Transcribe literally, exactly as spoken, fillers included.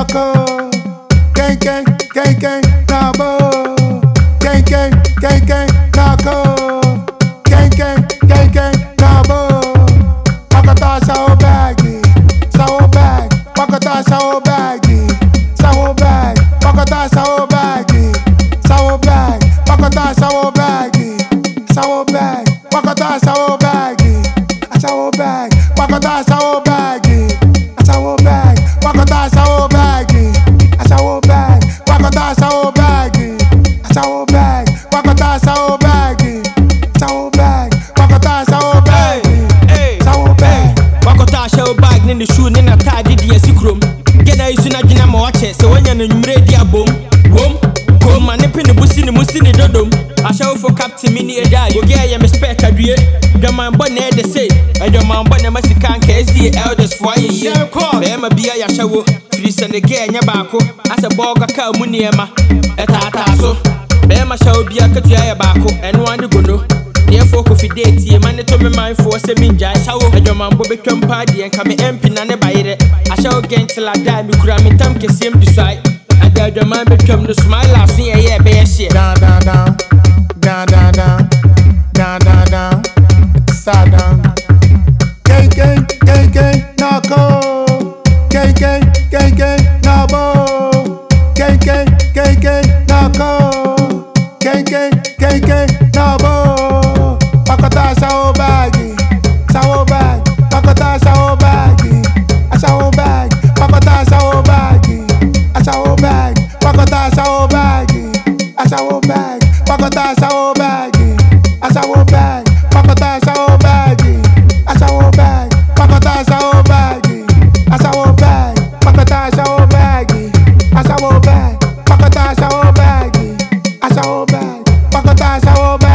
Nako, gang gang, gang gang, Nabo, gang gang, gang gang, Nako, gang gang, gang gang, Nabo. Pakata sao baggy, sao bag, pakata sao baggy, sao bag, pakata sao baggy, sao bag, pakata sao baggy, sao bag, pakata sao baggy, sao bag, pakata sao baggy, sao bag, pakata sao baggy, sao bag, pakata sao baggy, sao bag, pakata sao baggy, sao bag, pakata sao baggy, sao bag. Wakota show bag ni shoe ni na tadi di sikrom. Gena isu na gina ma wache se wanya no nwumre di abom. Wom ko ma ne pe ne busi ni musi ni dodom. A show for captain mini edai. Go get ya me spec adue. The man bo na de say. And the man bo na masika nka S D elders for ye. Be ma bia ya show. Three send ge nya baako. As a boga ka mu niema. Eta ata so. Be ma show bia ka tua ya baako. Eno ande go no. Therefore, coffee date, ye man to me mind for seven jai. Show and your man Bobby come party and come in pin and buy it. I shall again till I die, me cram in time can see him decide. And the other man become the smile, I've seen a year bear shit. Down, down, down, down, down, down, down, down, down, sad down. Gang, gang, gang, gang, Nako, gang, gang, gang, gang, Nabo, gang, gang, gang, gang, Nako, gang, gang, gang, gang, Nabo. Pakata sao baggy, sao bag, pakata sao baggy, sao bag, pakata sao baggy, sao bag, pakata sao baggy, sao bag, pakata sao baggy, sao bag, pakata sao baggy, sao bag, pakata sao baggy, sao bag, pakata sao baggy, sao bag, pakata sao baggy, sao bag, pakata sao baggy.